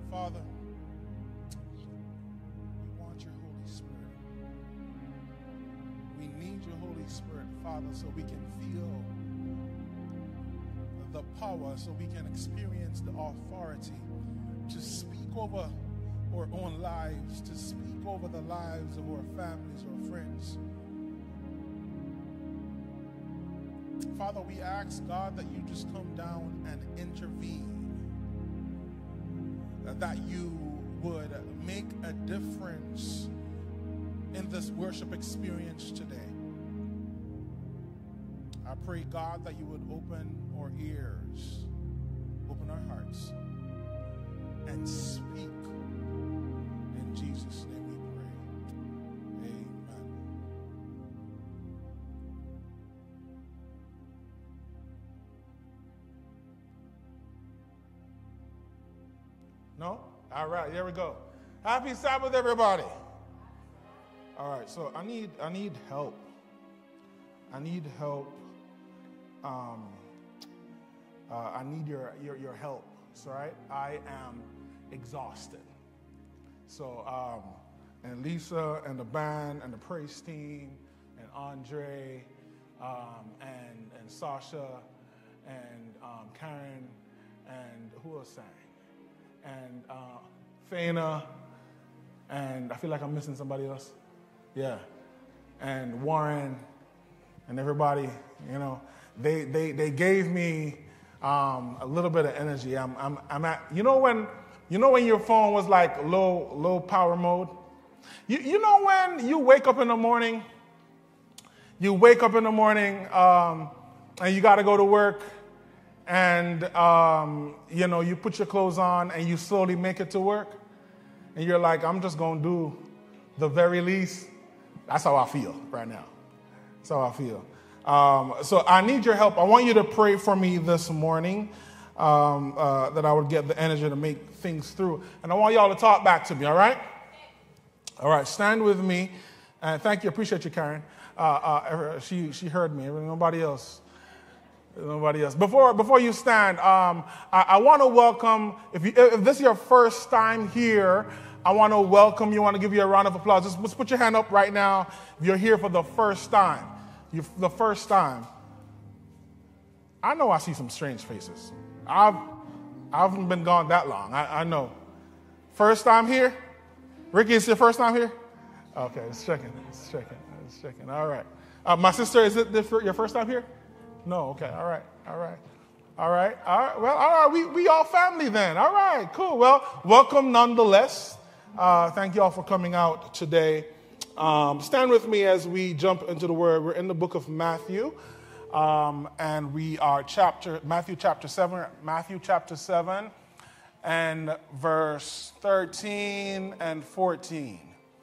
Father, we want your Holy Spirit. We need your Holy Spirit, Father, so we can feel the power, so we can experience the authority to speak over our own lives, to speak over the lives of our families or friends. Father, we ask, God, that you just come down and intervene, that you would make a difference in this worship experience today. I pray, God, that you would open our ears, open our hearts, and speak. In Jesus' name we pray. Amen. No? All right, here we go. Happy Sabbath, everybody. All right, so I need help. I need help. I need your help. So, right? I am exhausted. So, and Lisa and the band and the praise team and Andre and Sasha and Karen and who else sang? And Faina, and I feel like I'm missing somebody else. Yeah. And Warren and everybody, you know, they gave me a little bit of energy. I'm at, you know when your phone was like low power mode? You know when you wake up in the morning and you got to go to work, and you put your clothes on and you slowly make it to work, and you're like, I'm just going to do the very least. That's how I feel right now. That's how I feel. So I need your help. I want you to pray for me this morning, that I would get the energy to make things through. And I want y'all to talk back to me, all right? All right, stand with me. And thank you. Appreciate you, Karen. She heard me. Nobody else. Before you stand, I want to welcome, if this is your first time here, I want to welcome you. I want to give you a round of applause. Just put your hand up right now if you're here for the first time. The first time. I know I see some strange faces. I haven't been gone that long. I know. First time here? Ricky, is your first time here? Okay, it's checking. All right. My sister, is it your first time here? No, okay, all right. Well, all right, we all family then. All right, cool. Well, welcome nonetheless. Thank you all for coming out today. Stand with me as we jump into the Word. We're in the book of Matthew, and we are Matthew chapter 7, and verse 13 and 14.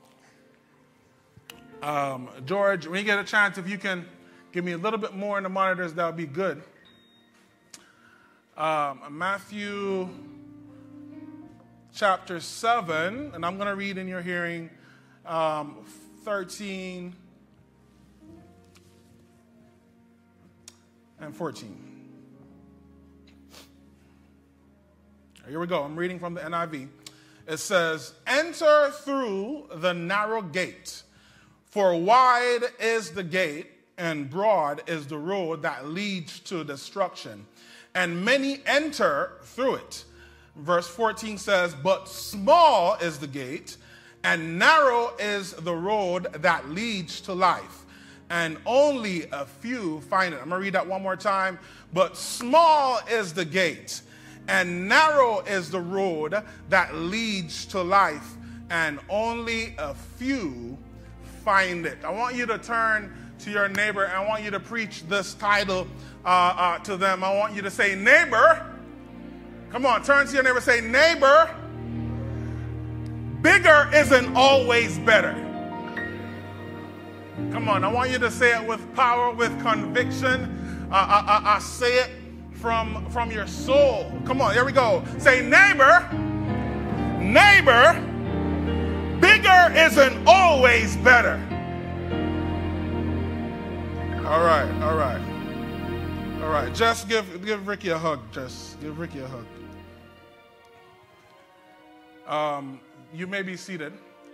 George, when you get a chance, if you can give me a little bit more in the monitors, that would be good. Matthew chapter 7, and I'm going to read in your hearing 13 and 14. Here we go. I'm reading from the NIV. It says, "Enter through the narrow gate, for wide is the gate, and broad is the road that leads to destruction, and many enter through it." Verse 14 says, "But small is the gate, and narrow is the road that leads to life, and only a few find it." I'm going to read that one more time. "But small is the gate, and narrow is the road that leads to life, and only a few find it." I want you to turn to your neighbor, and I want you to preach this title to them. I want you to say, "Neighbor," come on, turn to your neighbor, say, "Neighbor, bigger isn't always better." Come on, I want you to say it with power, with conviction. I say it from your soul. Come on, here we go. Say, "Neighbor, bigger isn't always better." All right. Just give Ricky a hug. Just give Ricky a hug. You may be seated.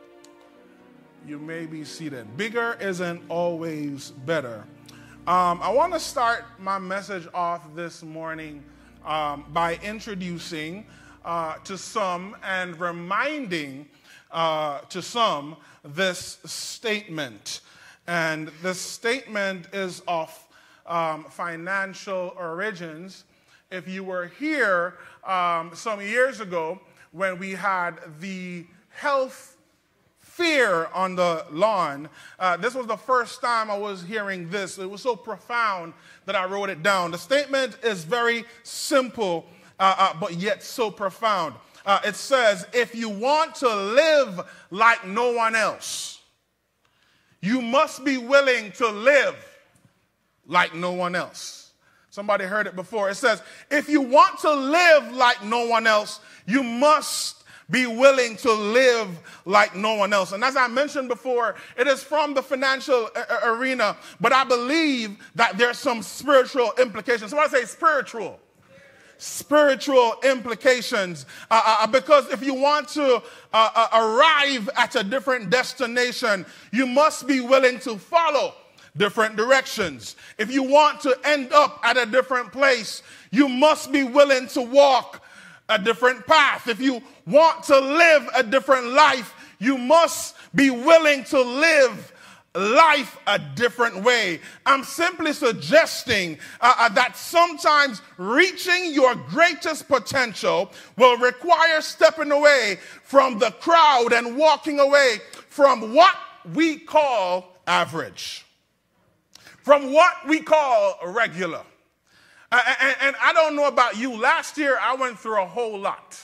You may be seated. Bigger isn't always better. I want to start my message off this morning by introducing to some and reminding to some this statement. And this statement is of financial origins. If you were here some years ago when we had the health fair on the lawn, this was the first time I was hearing this. It was so profound that I wrote it down. The statement is very simple, but yet so profound. It says, if you want to live like no one else, you must be willing to live like no one else. Somebody heard it before. It says, if you want to live like no one else, you must be willing to live like no one else. And as I mentioned before, it is from the financial arena, but I believe that there's some spiritual implications. Somebody say spiritual. Spiritual implications, because if you want to arrive at a different destination, you must be willing to follow different directions. If you want to end up at a different place, you must be willing to walk a different path. If you want to live a different life, you must be willing to live life a different way. I'm simply suggesting that sometimes reaching your greatest potential will require stepping away from the crowd and walking away from what we call average, from what we call regular. And I don't know about you. Last year, I went through a whole lot.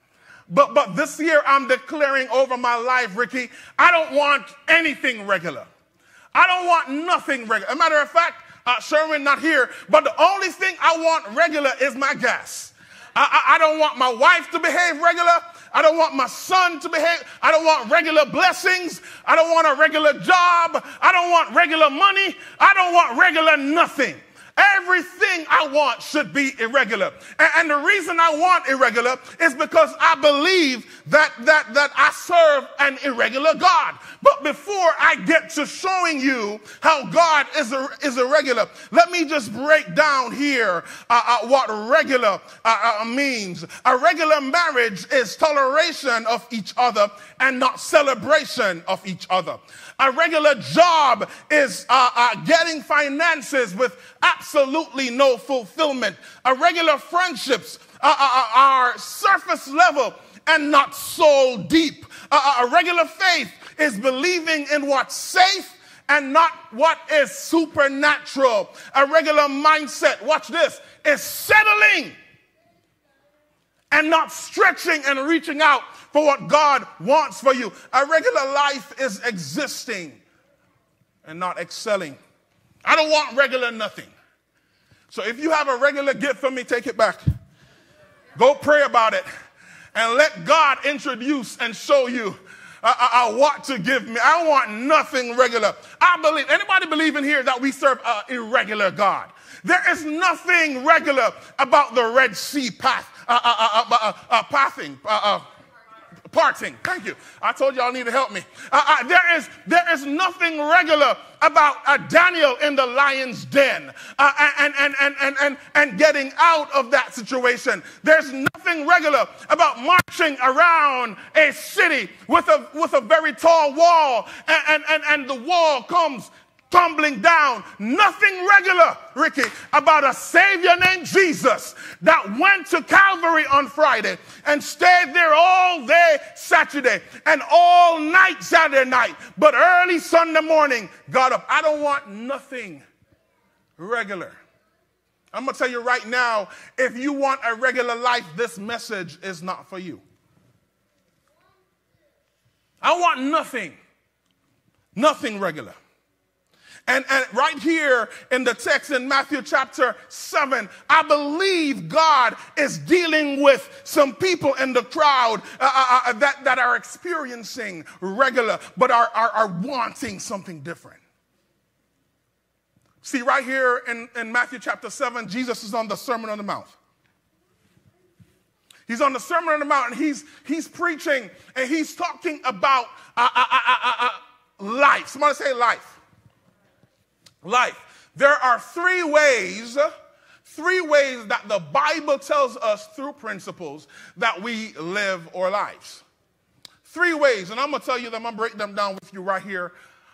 But this year, I'm declaring over my life, Ricky, I don't want anything regular. I don't want nothing regular. As a matter of fact, Sherwin not here, but the only thing I want regular is my gas. I don't want my wife to behave regular. I don't want my son to behave. I don't want regular blessings. I don't want a regular job. I don't want regular money. I don't want regular nothing. Everything I want should be irregular. And the reason I want irregular is because I believe that I serve an irregular God. But before I get to showing you how God is irregular, let me just break down here what regular means. A regular marriage is toleration of each other and not celebration of each other. A regular job is getting finances with absolutely no fulfillment. A regular friendships are surface level and not soul deep. A regular faith is believing in what's safe and not what is supernatural. A regular mindset, watch this, is settling and not stretching and reaching out for what God wants for you. A regular life is existing and not excelling. I don't want regular nothing. So if you have a regular gift for me, take it back. Go pray about it and let God introduce and show you what to give me. I want nothing regular. I believe, anybody believe in here that we serve an irregular God? There is nothing regular about the Red Sea path, parting. Thank you. I told y'all need to help me. There is nothing regular about Daniel in the lion's den and getting out of that situation. There's nothing regular about marching around a city with a very tall wall and the wall comes tumbling down. Nothing regular, Ricky, about a Savior named Jesus that went to Calvary on Friday and stayed there all day Saturday and all night Saturday night, but early Sunday morning got up. I don't want nothing regular. I'm going to tell you right now, if you want a regular life, this message is not for you. I want nothing regular. And right here in the text in Matthew chapter 7, I believe God is dealing with some people in the crowd that are experiencing regular, but are wanting something different. See, right here in Matthew chapter 7, Jesus is on the Sermon on the Mount. He's on the Sermon on the Mount, and he's preaching, and he's talking about life. Somebody say life. Life. There are three ways that the Bible tells us through principles that we live our lives. 3 ways, and I'm going to tell you them. I'm going to break them down with you right here.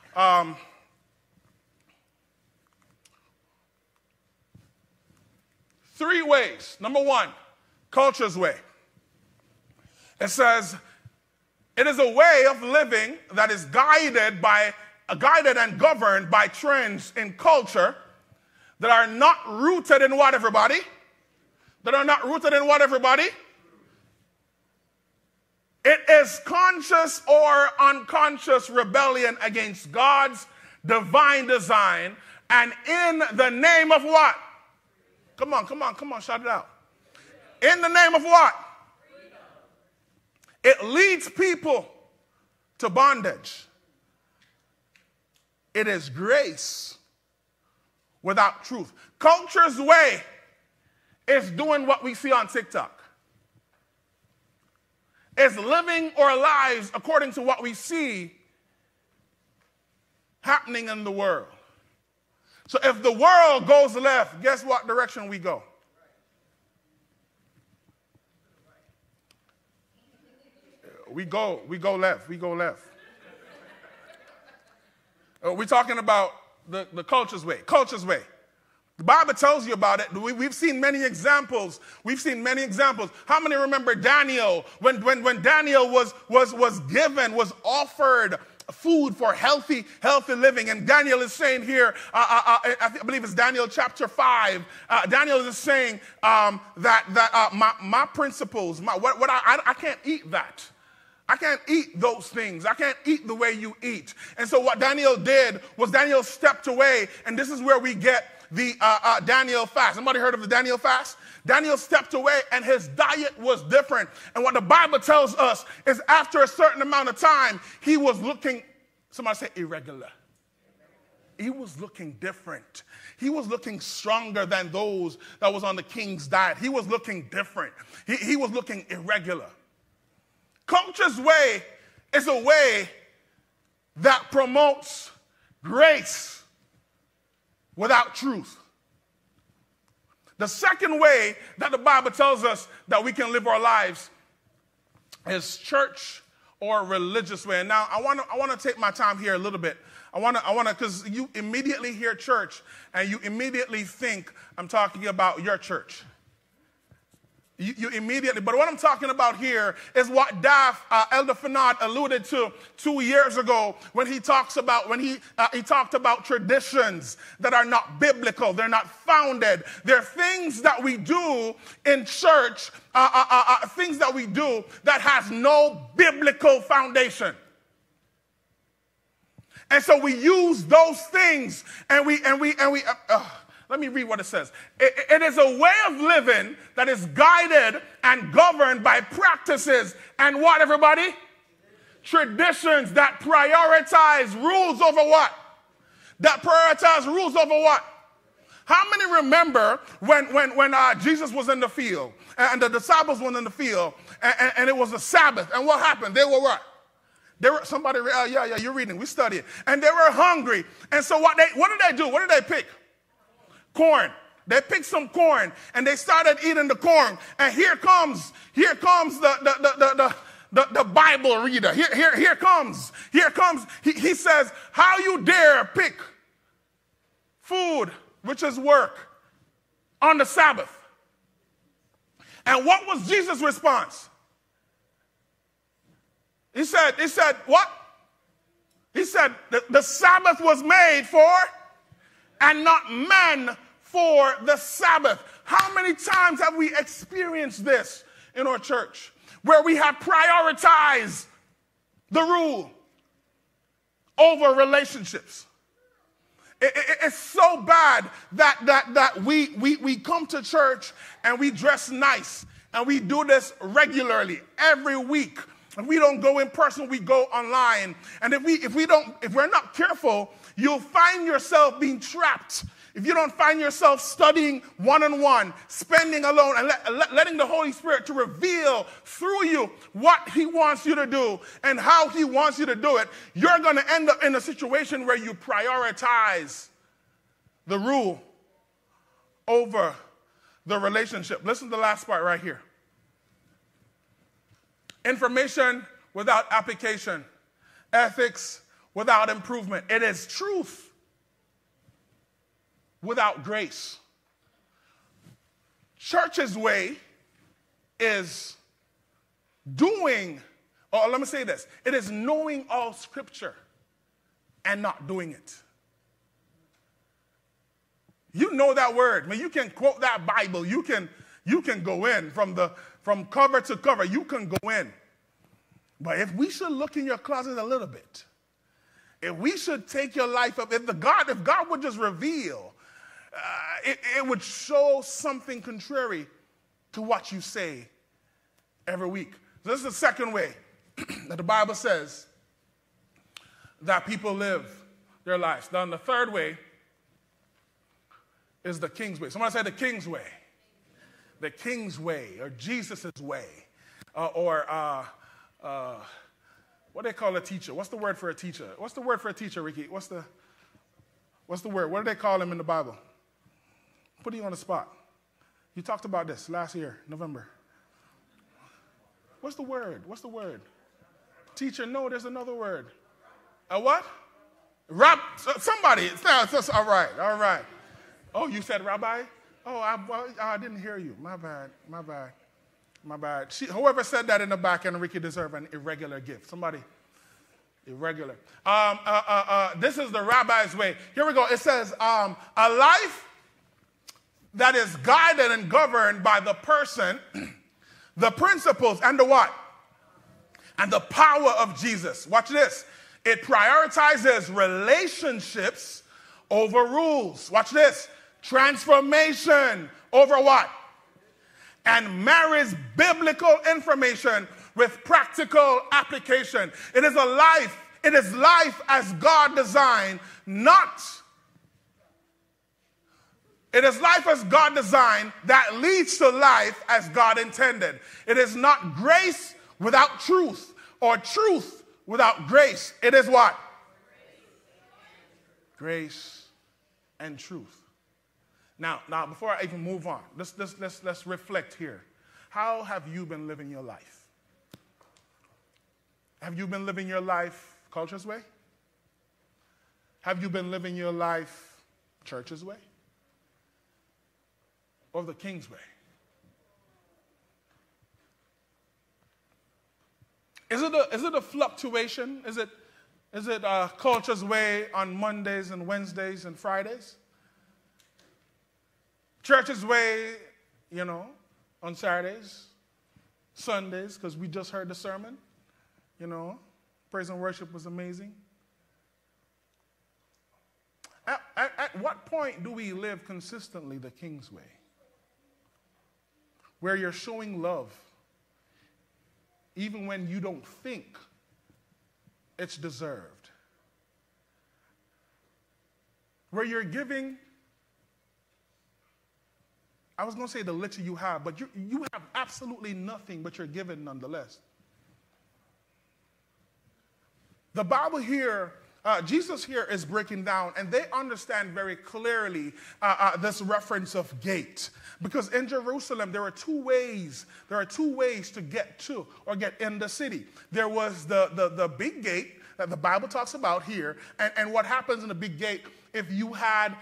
3 ways. Number 1, culture's way. It says, it is a way of living that is guided and governed by trends in culture that are not rooted in what, everybody? That are not rooted in what, everybody? It is conscious or unconscious rebellion against God's divine design, and in the name of what? Come on, shout it out. In the name of what? It leads people to bondage. It is grace without truth. Culture's way is doing what we see on TikTok. It's living our lives according to what we see happening in the world. So if the world goes left, guess what direction we go? We go left. We're talking about the culture's way. Culture's way. The Bible tells you about it. We've seen many examples. How many remember Daniel? When Daniel was offered food for healthy living, and Daniel is saying here, I believe it's Daniel chapter 5. Daniel is saying that my principles, I can't eat that. I can't eat those things. I can't eat the way you eat. And so what Daniel did was Daniel stepped away, and this is where we get the Daniel fast. Somebody heard of the Daniel fast? Daniel stepped away, and his diet was different. And what the Bible tells us is after a certain amount of time, he was looking, somebody say irregular. He was looking different. He was looking stronger than those that was on the king's diet. He was looking different. He was looking irregular. Culture's way is a way that promotes grace without truth. The second way that the Bible tells us that we can live our lives is church or religious way. And now I want to take my time here a little bit. I want to, because you immediately hear church and you immediately think I'm talking about your church. You immediately, but what I'm talking about here is what Elder Fernand alluded to 2 years ago when he talked about traditions that are not biblical, they're not founded. They're things that we do in church, things that we do that has no biblical foundation. And so we use those things and let me read what it says. It is a way of living that is guided and governed by practices and what, everybody? Traditions that prioritize rules over what? How many remember when Jesus was in the field and the disciples were in the field and it was the Sabbath, and what happened? They were what? Somebody, yeah, you're reading, we study it. And they were hungry. And so what did they do? What did they pick? Corn. They picked some corn and they started eating the corn. And here comes the Bible reader. Here comes. He says, how you dare pick food, which is work, on the Sabbath? And what was Jesus' response? He said, what? He said, the Sabbath was made for, and not man for the Sabbath. How many times have we experienced this in our church, where we have prioritized the rule over relationships? It's so bad that we come to church and we dress nice, and we do this regularly every week. If we don't go in person, we go online. And if we're not careful, you'll find yourself being trapped if you don't find yourself studying one-on-one, spending alone, and letting the Holy Spirit to reveal through you what he wants you to do and how he wants you to do it, you're going to end up in a situation where you prioritize the rule over the relationship. Listen to the last part right here. Information without application. Ethics without improvement. It is truth without grace. Church's way is doing, or let me say this, it is knowing all scripture and not doing it. You know that word. I mean, you can quote that Bible. You can go in from cover to cover. You can go in. But if we should look in your closet a little bit, if we should take your life up, if God would just reveal, it would show something contrary to what you say every week. So this is the second way that the Bible says that people live their lives. Then the third way is the King's way. Somebody say the King's way. The King's way, or Jesus' way, what do they call a teacher? What's the word for a teacher? What's the word for a teacher, Ricky? What's the word? What do they call him in the Bible? Put you on the spot. You talked about this last year, November. What's the word? What's the word? Teacher, no, there's another word. A what? Somebody. All right. Oh, you said rabbi? Oh, I didn't hear you. My bad. Whoever said that in the back end, Ricky, deserve an irregular gift. Somebody, irregular. This is the rabbi's way. Here we go. It says, a life that is guided and governed by the person, the principles, and the what? And the power of Jesus. Watch this. It prioritizes relationships over rules. Watch this. Transformation over what? And marries biblical information with practical application. It is life as God designed, It is life as God designed that leads to life as God intended. It is not grace without truth or truth without grace. It is what? Grace and truth. Now, before I even move on, let's reflect here. How have you been living your life? Have you been living your life culture's way? Have you been living your life church's way? Or the King's way? Is it a fluctuation? Is it culture's way on Mondays and Wednesdays and Fridays? Church's way, on Saturdays, Sundays, because we just heard the sermon. Praise and worship was amazing. At what point do we live consistently the King's way? Where you're showing love, even when you don't think it's deserved. Where you're giving, I was going to say the little you have, but you have absolutely nothing, but you're giving nonetheless. The Bible here, Jesus here is breaking down, and they understand very clearly this reference of gate. Because in Jerusalem, there are two ways to get to or get in the city. There was the big gate that the Bible talks about here, and what happens in the big gate, if you had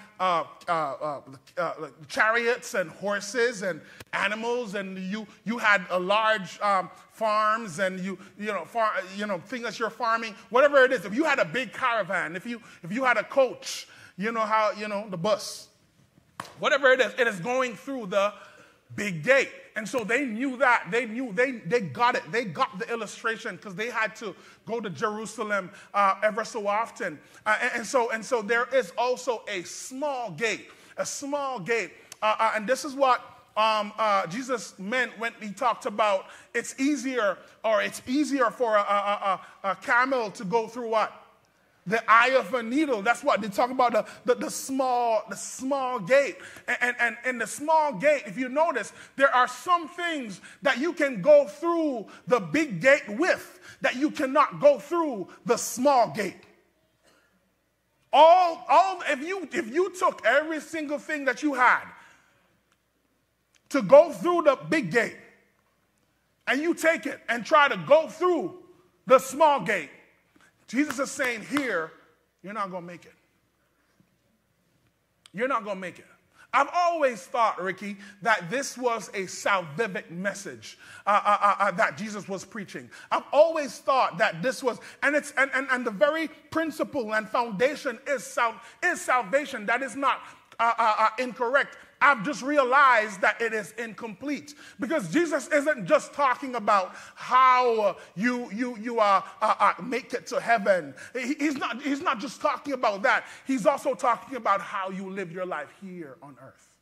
chariots and horses and animals, and you had a large farms, and things that you're farming, whatever it is. If you had a big caravan, if you had a coach, the bus, whatever it is going through the big gate. And so they knew that. They got it. They got the illustration because they had to go to Jerusalem ever so often. And so there is also a small gate. And this is what Jesus meant when he talked about it's easier for a camel to go through what? The eye of a needle. That's what they talk about, the small gate. And in the small gate, if you notice, there are some things that you can go through the big gate with that you cannot go through the small gate. If you took every single thing that you had to go through the big gate, and you take it and try to go through the small gate, Jesus is saying here, you're not going to make it. You're not going to make it. I've always thought, Ricky, that this was a salvific message that Jesus was preaching. I've always thought that this was, and the very principle and foundation is salvation. That is not incorrect. I've just realized that it is incomplete, because Jesus isn't just talking about how you make it to heaven. He's not just talking about that. He's also talking about how you live your life here on earth.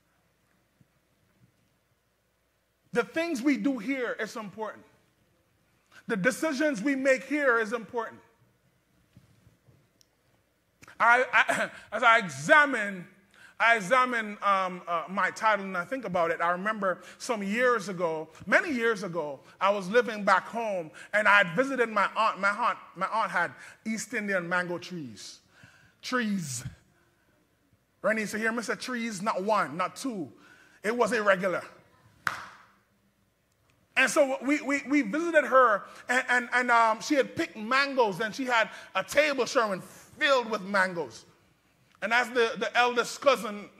The things we do here is important. The decisions we make here is important. As I examine my title and I think about it, I remember many years ago, I was living back home and I had visited my aunt. My aunt had East Indian mango trees. Rennie, so hear me say trees, not one, not two. It was irregular. And so we visited her, and she had picked mangoes, and she had a table showing filled with mangoes. And as the eldest cousin,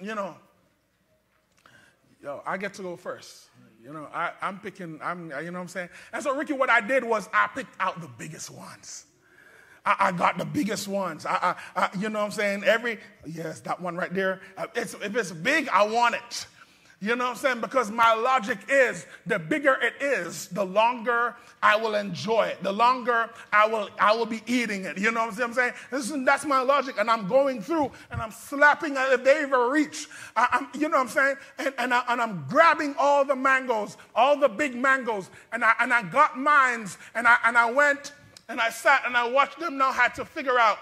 I get to go first. I'm picking, you know what I'm saying? And so, Ricky, what I did was I picked out the biggest ones. I got the biggest ones. You know what I'm saying? Yes, that one right there. If it's big, I want it. You know what I'm saying? Because my logic is, the bigger it is, the longer I will enjoy it. The longer I will be eating it. You know what I'm saying? That's my logic. And I'm going through and I'm slapping at if they even reach. You know what I'm saying? And I'm grabbing all the mangoes, all the big mangoes. And I got mines. And I went and I sat and I watched them now had to figure out,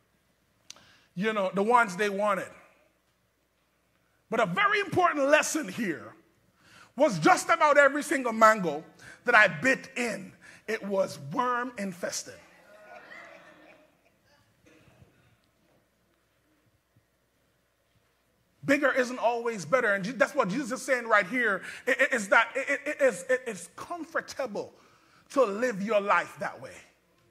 the ones they wanted. But a very important lesson here was just about every single mango that I bit in, it was worm infested. Bigger isn't always better. And that's what Jesus is saying right here, is that it is comfortable to live your life that way.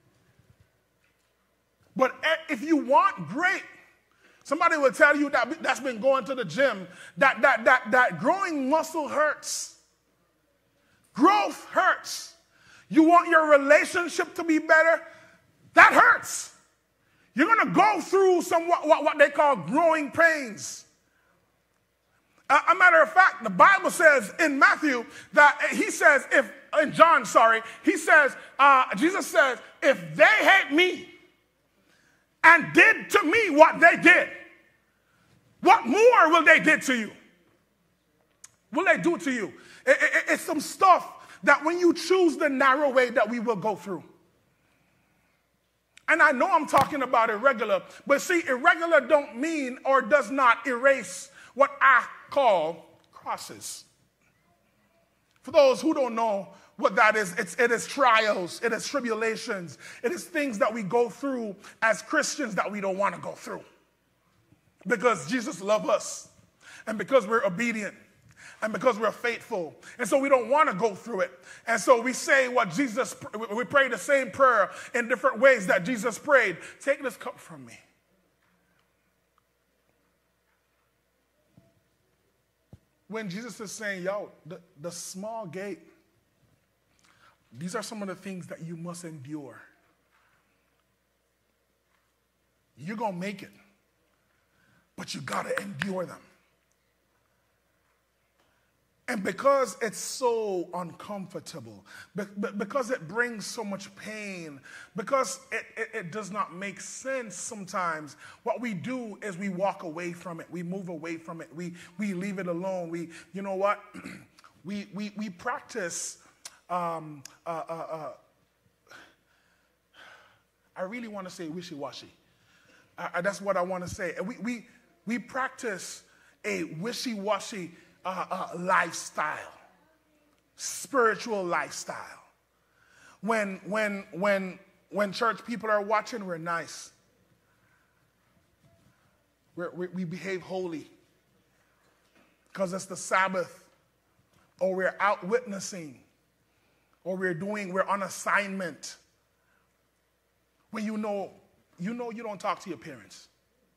But if you want great, somebody will tell you that's been going to the gym, that growing muscle hurts. Growth hurts. You want your relationship to be better? That hurts. You're going to go through what they call growing pains. A matter of fact, the Bible says in Matthew that Jesus says, if they hate me and did to me what they did, what more will they do to you? Will they do to you? It's some stuff that when you choose the narrow way that we will go through. And I know I'm talking about irregular, but see, irregular don't mean or does not erase what I call crosses. For those who don't know what that is, it is trials, it is tribulations, it is things that we go through as Christians that we don't want to go through. Because Jesus loves us, and because we're obedient, and because we're faithful. And so we don't want to go through it. And so we say we pray the same prayer in different ways that Jesus prayed. Take this cup from me. When Jesus is saying, the small gate, these are some of the things that you must endure. You're going to make it, but you got to endure them. And because it's so uncomfortable, because it brings so much pain, because it does not make sense sometimes, what we do is we walk away from it. We move away from it. We leave it alone. You know what? we practice, I really want to say wishy-washy. That's what I want to say. And we practice a wishy-washy lifestyle, spiritual lifestyle. When church people are watching, we're nice. We behave holy because it's the Sabbath, or we're out witnessing, or we're on assignment. When you know you don't talk to your parents.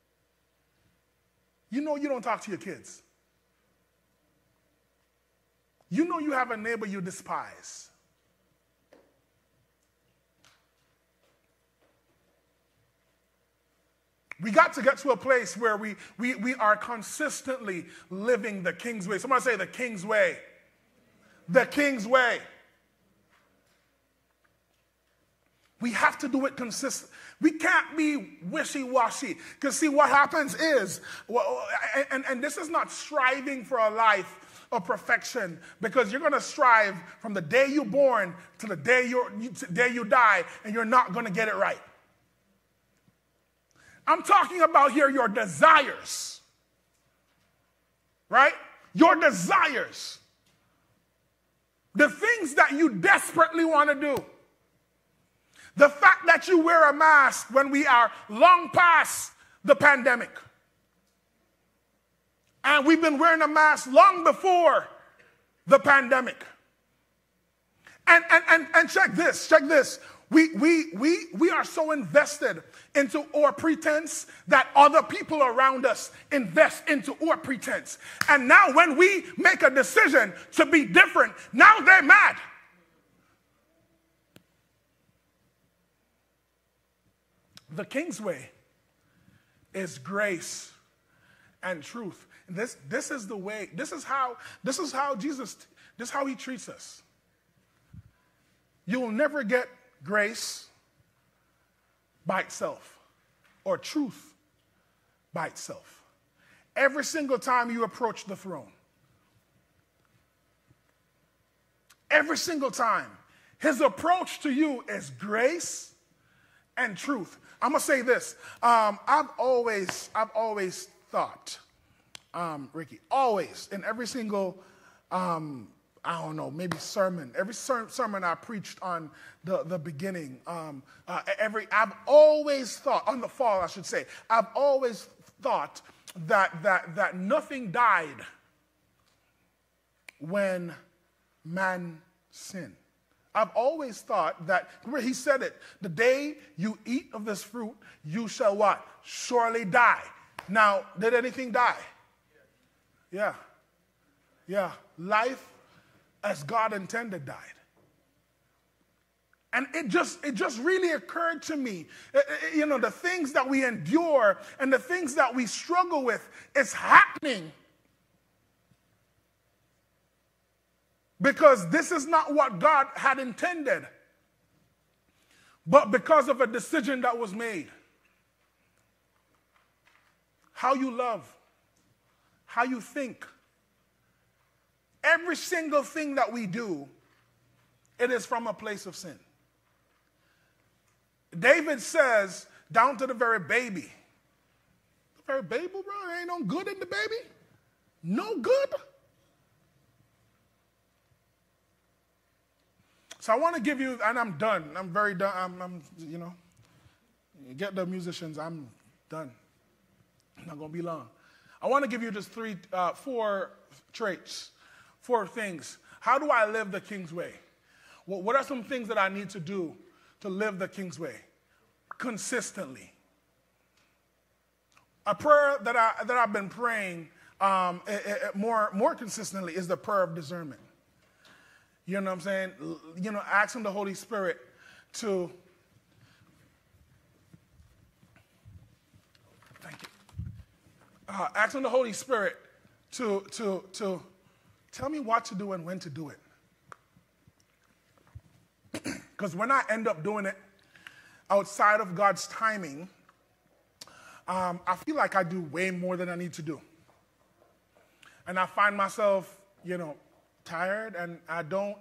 You know you don't talk to your kids. You know you have a neighbor you despise. We got to get to a place where we are consistently living the King's way. Somebody say the King's way. The King's way. We have to do it consistent. We can't be wishy-washy. Because see, what happens is, and this is not striving for a life of perfection, because you're going to strive from the day you're born to the day you die, and you're not going to get it right. I'm talking about here your desires, right? Your desires. The things that you desperately want to do. The fact that you wear a mask when we are long past the pandemic. And we've been wearing a mask long before the pandemic. And check this. We are so invested into our pretense that other people around us invest into our pretense. And now when we make a decision to be different, now they're mad. The King's way is grace and truth. This is the way, this is how Jesus, this is how he treats us. You will never get grace by itself or truth by itself. Every single time you approach the throne, every single time, his approach to you is grace and truth. I'm gonna say this. I've always thought, Ricky, always in every single I don't know, maybe sermon. Every sermon I preached on the beginning. I've always thought, on the fall I should say, I've always thought that nothing died when man sinned. I've always thought that, remember he said it, the day you eat of this fruit, you shall what? Surely die. Now, did anything die? Yeah. Life as God intended died. And it just really occurred to me, the things that we endure and the things that we struggle with, it's happening because this is not what God had intended, but because of a decision that was made. How you love, how you think, every single thing that we do, it is from a place of sin. David says, down to the very baby. The very baby, bro, there ain't no good in the baby. No good. So I want to give you, and I'm done. I'm very done. Get the musicians, I'm done. Not going to be long. I want to give you just four traits. 4 things. How do I live the King's way? Well, what are some things that I need to do to live the King's way consistently? A prayer that I've been praying more consistently is the prayer of discernment. You know what I'm saying? Asking the Holy Spirit to, thank you. Asking the Holy Spirit to tell me what to do and when to do it. Because when I end up doing it outside of God's timing, I feel like I do way more than I need to do. And I find myself, tired, and I don't,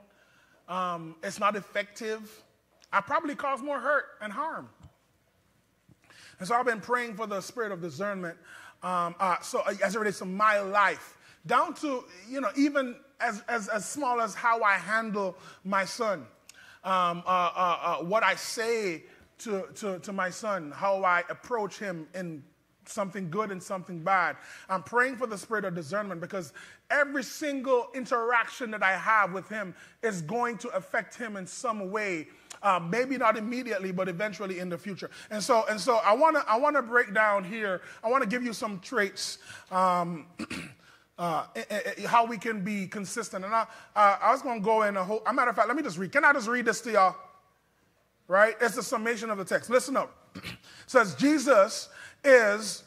it's not effective. I probably cause more hurt and harm. And so I've been praying for the spirit of discernment. So as it relates to my life, down to, even as small as how I handle my son, what I say to my son, how I approach him in something good and something bad. I'm praying for the spirit of discernment because every single interaction that I have with him is going to affect him in some way. Maybe not immediately, but eventually in the future. And so I want to break down here. I want to give you some traits, how we can be consistent. And I was going to go in a whole. As a matter of fact, let me just read. Can I just read this to y'all? Right? It's the summation of the text. Listen up. It says Jesus is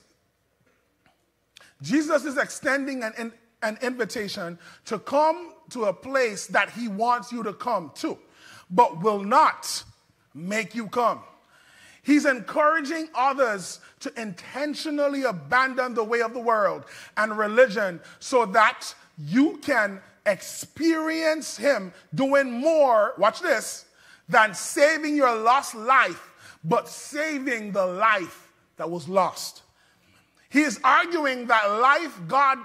extending an invitation to come to a place that he wants you to come to, but will not make you come. He's encouraging others to intentionally abandon the way of the world and religion so that you can experience him doing more, watch this, than saving your lost life, but saving the life that was lost. He is arguing that life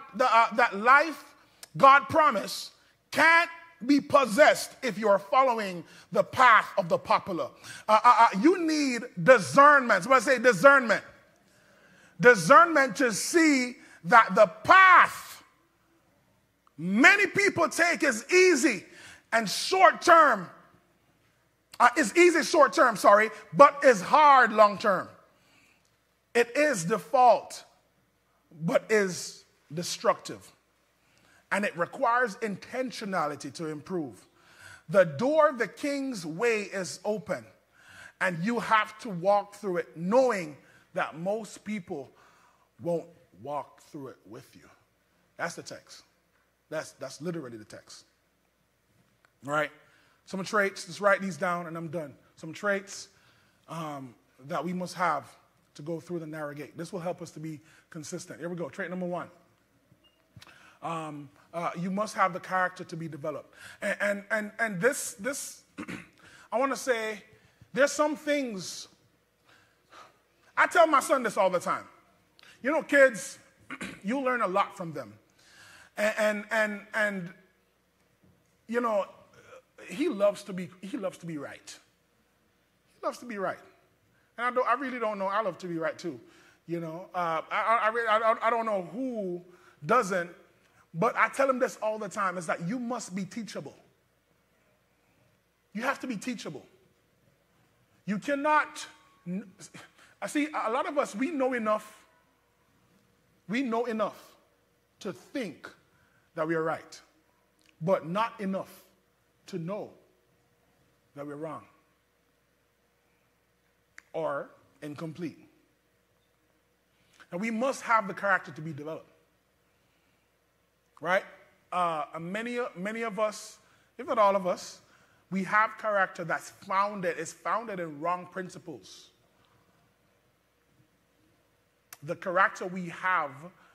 God promised can't be possessed if you're following the path of the popular. You need discernment. So I say discernment. Discernment to see that the path many people take is easy and short-term. Is easy short-term, but is hard long-term. It is default, but is destructive. And it requires intentionality to improve. The door of the king's way is open, and you have to walk through it knowing that most people won't walk through it with you. That's the text. That's literally the text. All right? Some traits, just write these down and I'm done. Some traits that we must have to go through the narrow gate. This will help us to be consistent. Here we go. Trait number 1. You must have the character to be developed. And this I want to say, there's some things, I tell my son this all the time. Kids, you learn a lot from them. And he loves to be right. He loves to be right. And I really don't know. I love to be right too. I don't know who doesn't, but I tell him this all the time, is that you must be teachable. You have to be teachable. You cannot, I see a lot of us, we know enough to think that we are right, but not enough to know that we're wrong or incomplete. And we must have the character to be developed, right? Many of us, if not all of us, we have character that's founded in wrong principles. The character we have,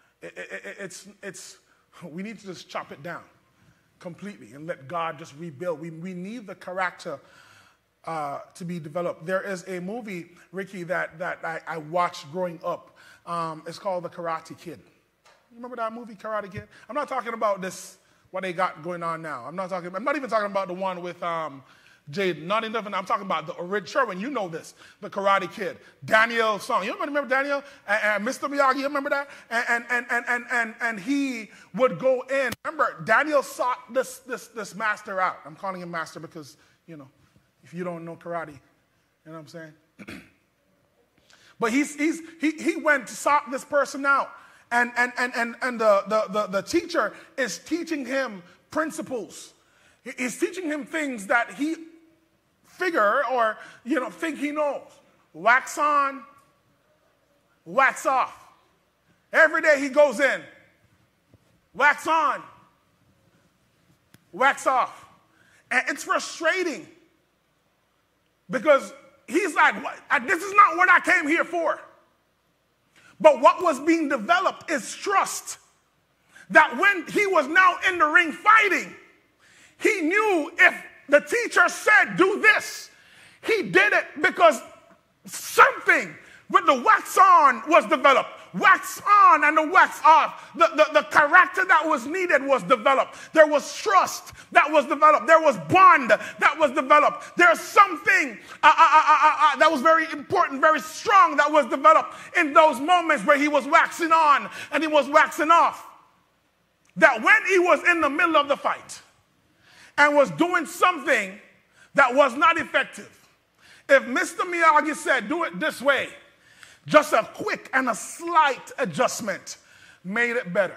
we need to just chop it down completely and let God just rebuild. We need the character to be developed. There is a movie, Ricky, that I watched growing up. It's called The Karate Kid. You remember that movie, Karate Kid? I'm not talking about this, what they got going on now. I'm not even talking about the one with Jade. Not enough. I'm talking about the original. Sherwin, you know this, The Karate Kid. Daniel Song. You remember Daniel? And Mr. Miyagi, you remember that? And he would go in. Remember, Daniel sought this master out. I'm calling him master because, if you don't know karate, you know what I'm saying? But he went to sought this person out. And the teacher is teaching him principles. He's teaching him things that he figure or, think he knows. Wax on, wax off. Every day he goes in. Wax on, wax off. And it's frustrating because he's like, this is not what I came here for. But what was being developed is trust. That when he was now in the ring fighting, he knew if the teacher said, do this, he did it because something with the wax on was developed. Wax on and the wax off. The character that was needed was developed. There was trust that was developed. There was bond that was developed. There's something that was very important, very strong that was developed in those moments where he was waxing on and he was waxing off. That when he was in the middle of the fight and was doing something that was not effective, if Mr. Miyagi said, do it this way, just a quick and a slight adjustment made it better.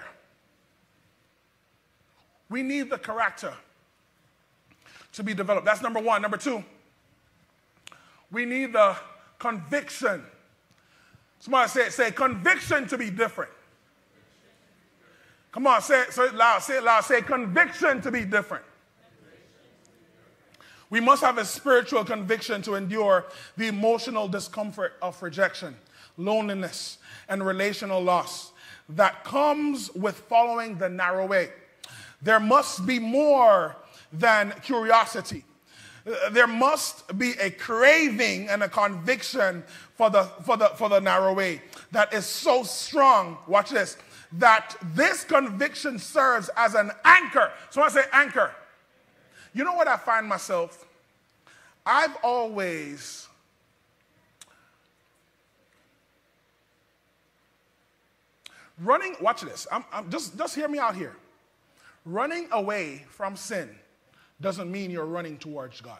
We need the character to be developed. That's number one. Number two, we need the conviction. Somebody say conviction to be different. Come on, say it loud, say it loud. Say conviction to be different. We must have a spiritual conviction to endure the emotional discomfort of rejection, loneliness, and relational loss that comes with following the narrow way. There must be more than curiosity. There must be a craving and a conviction for the narrow way that is so strong, watch this, that this conviction serves as an anchor. So I say anchor. You know what I find myself? I've always running, watch this. I'm just hear me out here. Running away from sin doesn't mean you're running towards God.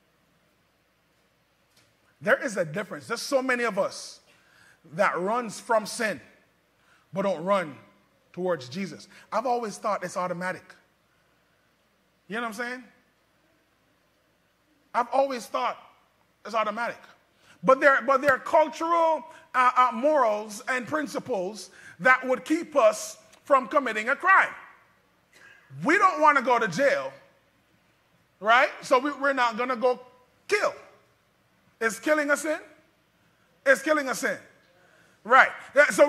There is a difference. There's so many of us that runs from sin but don't run towards Jesus. I've always thought it's automatic. You know what I'm saying? I've always thought it's automatic. But there are cultural morals and principles that would keep us from committing a crime. We don't want to go to jail, right? So we're not going to go kill. Is killing a sin? Is killing a sin? Right. So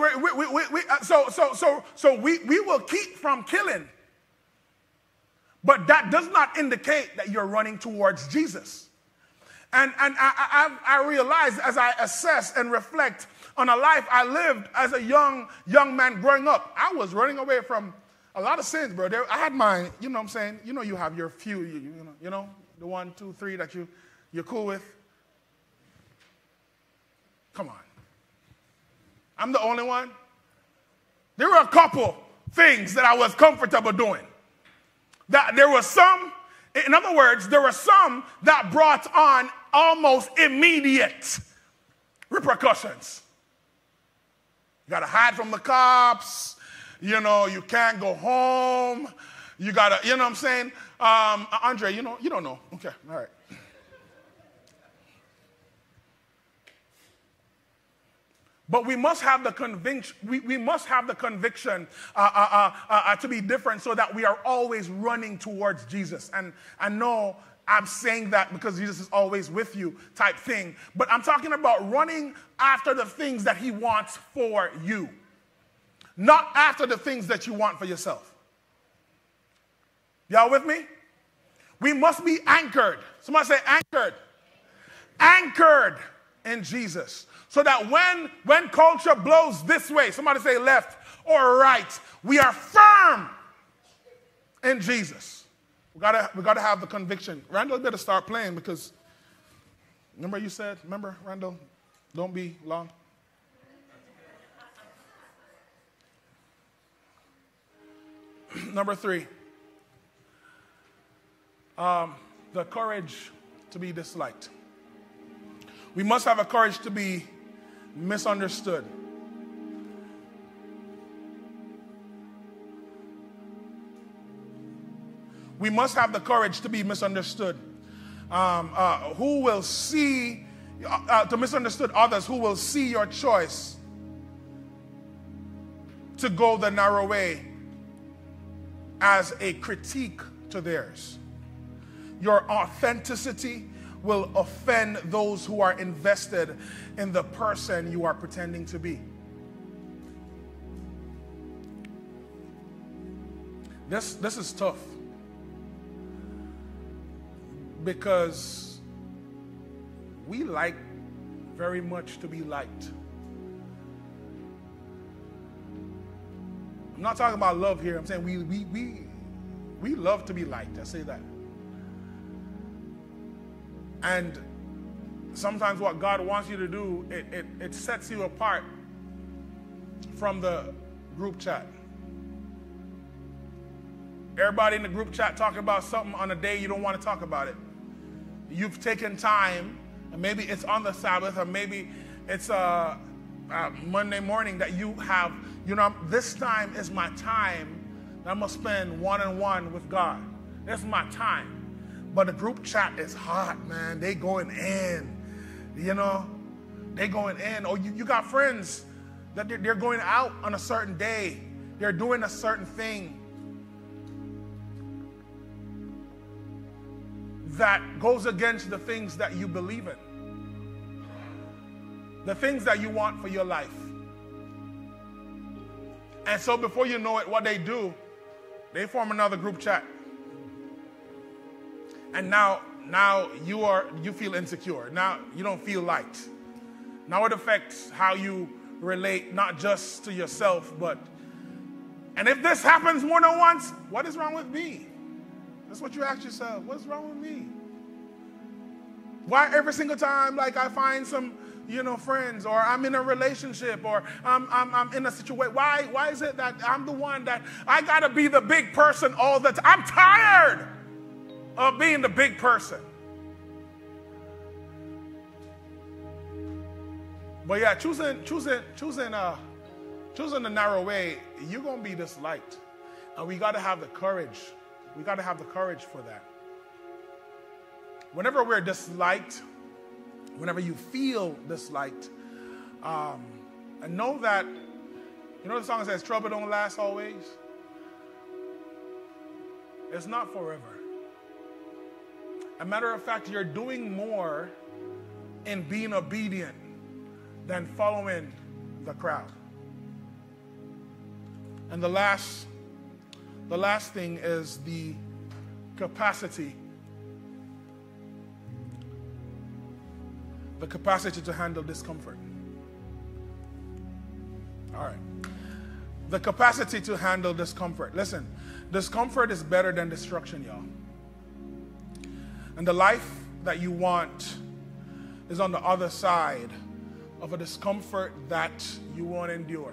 we will keep from killing. But that does not indicate that you're running towards Jesus. And I realize as I assess and reflect on a life I lived as a young man growing up, I was running away from a lot of sins, bro. I had mine, you know what I'm saying? You know you have your few, you know, the 1, 2, 3 that you're cool with. Come on. I'm the only one. There were a couple things that I was comfortable doing. That there were some, in other words, there were some that brought on almost immediate repercussions. You got to hide from the cops. You know, you can't go home. You got to, you know what I'm saying? Andre, you don't know. Okay, all right. But we must have the conviction. We must have the conviction to be different, so that we are always running towards Jesus. And I know I'm saying that because Jesus is always with you, type thing. But I'm talking about running after the things that He wants for you, not after the things that you want for yourself. Y'all with me? We must be anchored. Somebody say anchored. Anchored in Jesus. So that when culture blows this way, somebody say left or right, we are firm in Jesus. We gotta have the conviction. Randall better start playing, because remember you said, Randall, don't be long. Number 3, the courage to be disliked. We must have a courage to be misunderstood. We must have the courage to be misunderstood. Who will see, to misunderstood others who will see your choice to go the narrow way as a critique to theirs. Your authenticity will offend those who are invested in the person you are pretending to be. This is tough, because we like very much to be liked. I'm not talking about love here. I'm saying we love to be liked. I say that. And sometimes what God wants you to do, it sets you apart from the group chat. Everybody in the group chat talking about something on a day you don't want to talk about it. You've taken time, and maybe it's on the Sabbath, or maybe it's Monday morning that you have, this time is my time that I'm going to spend one-on-one with God. This is my time. But the group chat is hot, man. They going in, They going in. Or you got friends that they're going out on a certain day. They're doing a certain thing that goes against the things that you believe in, the things that you want for your life. And so before you know it, what they do, they form another group chat. And now you feel insecure. Now you don't feel liked. Now it affects how you relate, not just to yourself, and if this happens more than once, what is wrong with me? That's what you ask yourself. What's wrong with me? Why every single time, I find some, friends, or I'm in a relationship, or I'm in a situation, why is it that I'm the one that I gotta be the big person all the time? I'm tired of being the big person. But yeah, choosing the narrow way, you're gonna be disliked, and we gotta have the courage. We got to have the courage for that. Whenever we're disliked, whenever you feel disliked, and know that, the song says, trouble don't last always. It's not forever. As a matter of fact, you're doing more in being obedient than following the crowd. And the last thing is the capacity. The capacity to handle discomfort. All right. The capacity to handle discomfort. Listen, discomfort is better than destruction, y'all. And the life that you want is on the other side of a discomfort that you won't endure.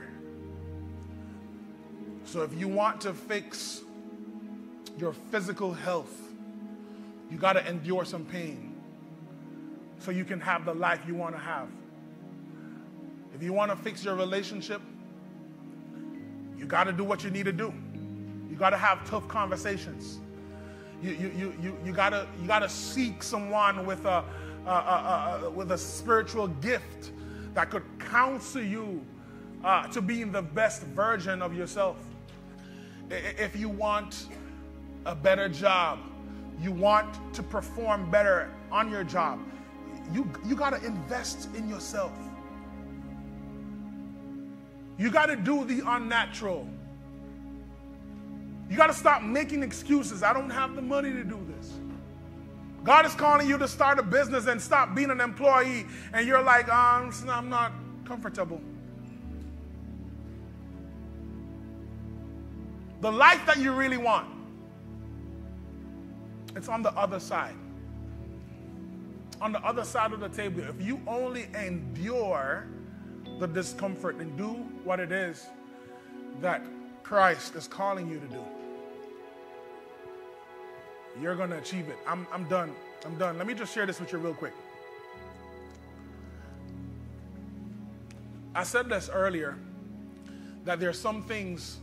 So if you want to fix your physical health, you got to endure some pain so you can have the life you want to have. If you want to fix your relationship, you got to do what you need to do. You got to have tough conversations. You got to seek someone with a spiritual gift that could counsel you to being the best version of yourself. If you want a better job, you want to perform better on your job, you got to invest in yourself. You got to do the unnatural. You got to stop making excuses. I don't have the money to do this. God is calling you to start a business and stop being an employee, and you're like, I'm not comfortable. The life that you really want, it's on the other side. On the other side of the table. If you only endure the discomfort and do what it is that Christ is calling you to do, you're going to achieve it. I'm done. Let me just share this with you real quick. I said this earlier, that there's some things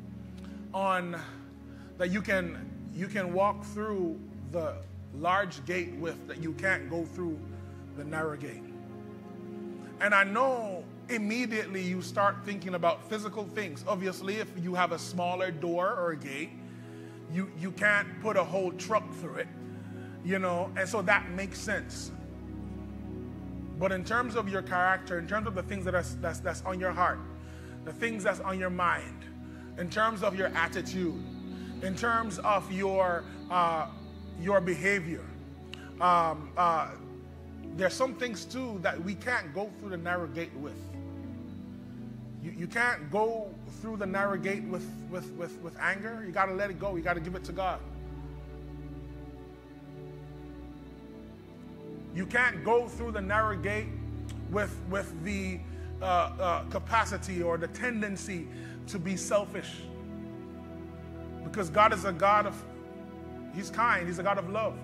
that you can walk through the large gate with that you can't go through the narrow gate. And I know immediately you start thinking about physical things. Obviously, if you have a smaller door or a gate, you can't put a whole truck through it, and so that makes sense. But in terms of your character, in terms of the things that's on your heart, the things that's on your mind, in terms of your attitude, in terms of your behavior, there's some things too that we can't go through the narrow gate with. You can't go through the narrow gate with anger. You got to let it go. You got to give it to God. You can't go through the narrow gate with the capacity or the tendency to be selfish. Because God is a God of, He's kind. He's a God of love.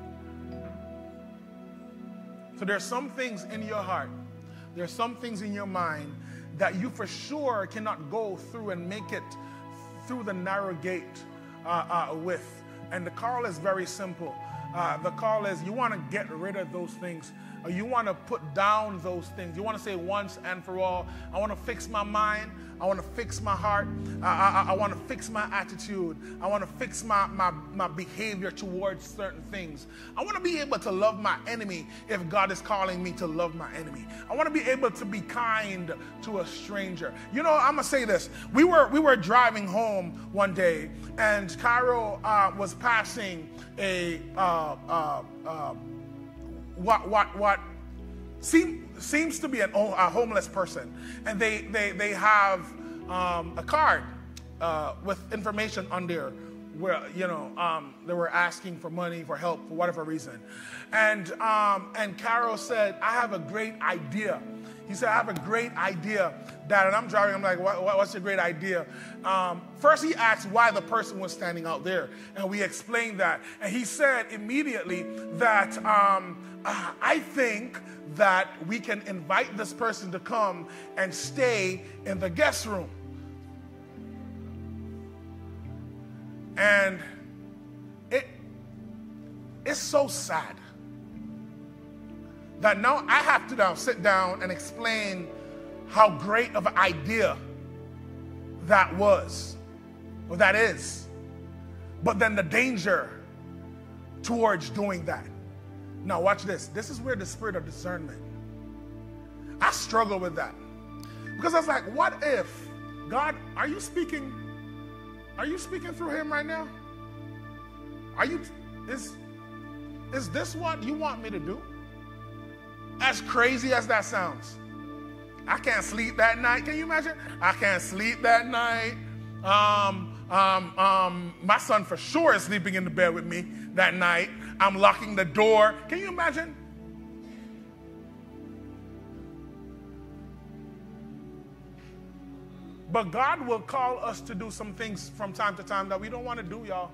So there's some things in your heart, there's some things in your mind that you for sure cannot go through and make it through the narrow gate with. And the call is very simple. The call is you want to get rid of those things. You want to put down those things. You want to say once and for all, I want to fix my mind. I want to fix my heart. I want to fix my attitude. I want to fix my behavior towards certain things. I want to be able to love my enemy if God is calling me to love my enemy. I want to be able to be kind to a stranger. You know, I'm going to say this. We were driving home one day, and Cairo was passing a what seems to be a homeless person, and they have a card with information on there where they were asking for money, for help, for whatever reason, and Carol said, I have a great idea. He said, I have a great idea, Dad. And I'm driving. I'm like, what's your great idea? First, he asked why the person was standing out there. And we explained that. And he said immediately that I think that we can invite this person to come and stay in the guest room. And it's so sad that now I have to now sit down and explain how great of an idea that was, or that is. But then the danger towards doing that. Now watch this. This is where the spirit of discernment. I struggle with that. Because I was like, what if, God, are you speaking through him right now? Is this what you want me to do? As crazy as that sounds. I can't sleep that night. Can you imagine? I can't sleep that night. My son for sure is sleeping in the bed with me that night. I'm locking the door. Can you imagine? But God will call us to do some things from time to time that we don't want to do, y'all.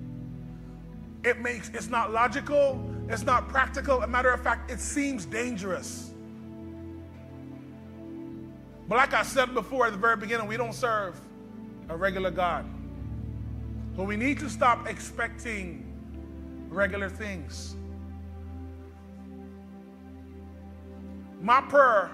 It's not logical. It's not practical. As a matter of fact, it seems dangerous. But like I said before at the very beginning, we don't serve a regular God. So we need to stop expecting regular things. My prayer,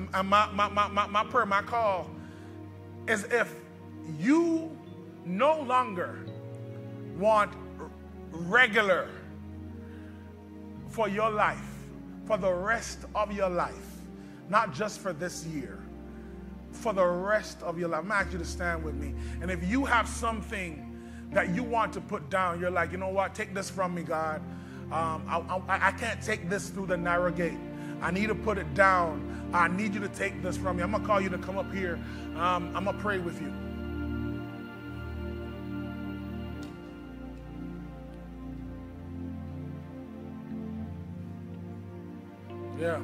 my call is if you no longer want regular for your life, for the rest of your life, not just for this year, for the rest of your life. I'm asking you to stand with me. And if you have something that you want to put down, you're like, you know what, take this from me, God. I can't take this through the narrow gate. I need to put it down. I need you to take this from me. I'm going to call you to come up here. I'm going to pray with you. Yeah.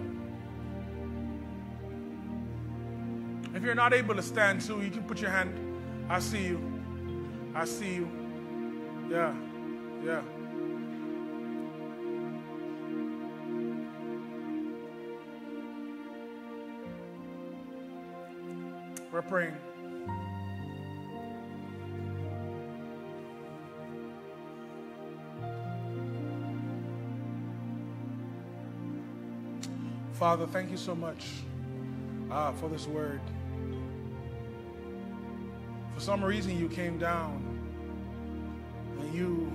If you're not able to stand too, you can put your hand. I see you. I see you. Yeah. Yeah. We're praying. Father, thank you so much for this word. For some reason, you came down and you,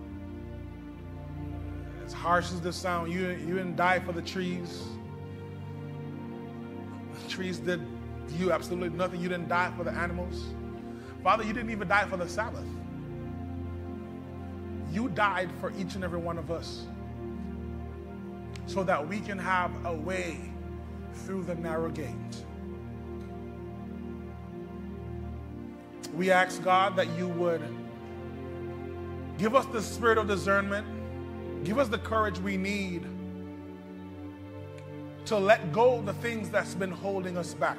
as harsh as this sound, you didn't die for the trees. The trees did you absolutely nothing. You didn't die for the animals. Father, you didn't even die for the Sabbath. You died for each and every one of us so that we can have a way through the narrow gate. We ask, God, that you would give us the spirit of discernment, give us the courage we need to let go of the things that's been holding us back.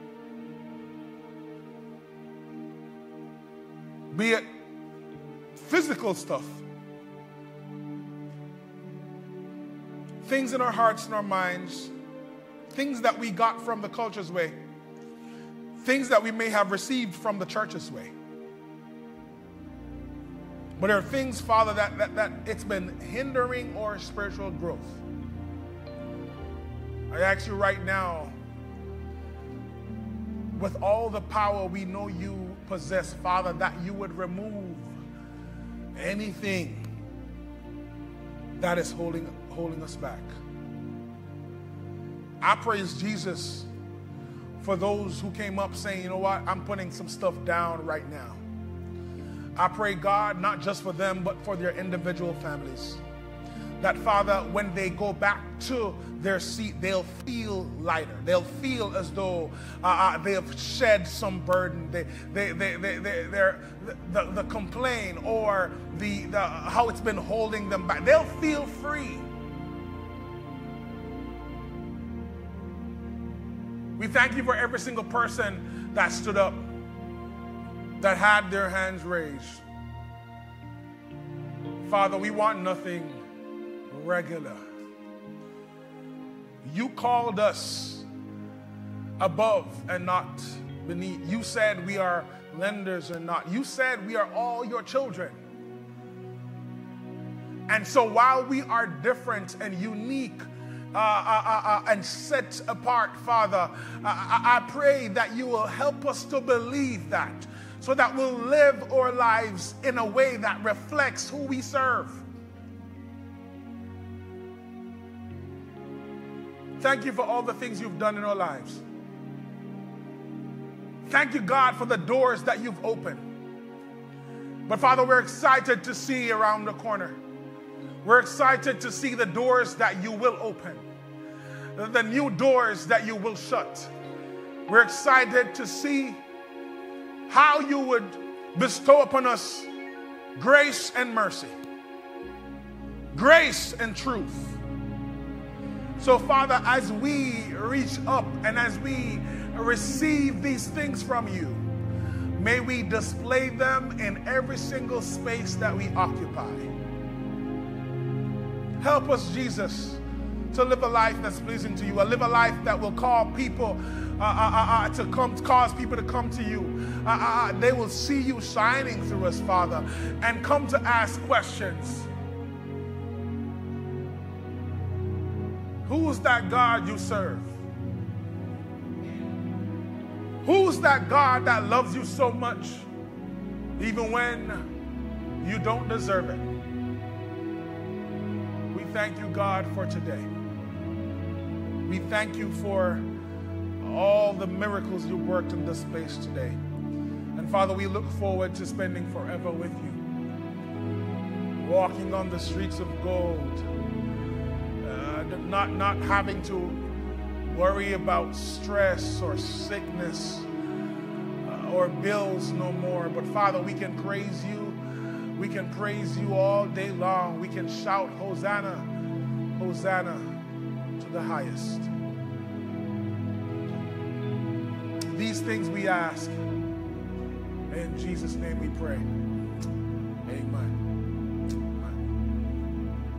Be it physical stuff, things in our hearts and our minds, things that we got from the culture's way, things that we may have received from the church's way. But there are things, Father, that it's been hindering our spiritual growth. I ask you right now, with all the power we know you possess, Father, that you would remove anything that is holding us back. I praise Jesus for those who came up saying, you know what, I'm putting some stuff down right now. I pray, God, not just for them, but for their individual families. That, Father, when they go back to their seat, they'll feel lighter. They'll feel as though they have shed some burden. The complaint or the how it's been holding them back. They'll feel free. We thank you for every single person that stood up, that had their hands raised. Father, we want nothing regular. You called us above and not beneath. You said we are lenders and not. You said we are all your children. And so while we are different and unique and set apart, Father, I pray that you will help us to believe that, so that we'll live our lives in a way that reflects who we serve. Thank you for all the things you've done in our lives. Thank you, God, for the doors that you've opened. But Father, we're excited to see around the corner. We're excited to see the doors that you will open, the new doors that you will shut. We're excited to see how you would bestow upon us grace and mercy, grace and truth. So, Father, as we reach up and as we receive these things from you, may we display them in every single space that we occupy. Help us, Jesus, to live a life that's pleasing to you, live a life that will call people cause people to come to you. They will see you shining through us, Father, and come to ask questions. Who's that God you serve? Who's that God that loves you so much, even when you don't deserve it? We thank you, God, for today. We thank you for all the miracles you worked in this space today. And Father, we look forward to spending forever with you, walking on the streets of gold, not having to worry about stress or sickness or bills no more. But Father, we can praise you. We can praise you all day long. We can shout, Hosanna, Hosanna to the highest. These things we ask. In Jesus' name we pray. Amen.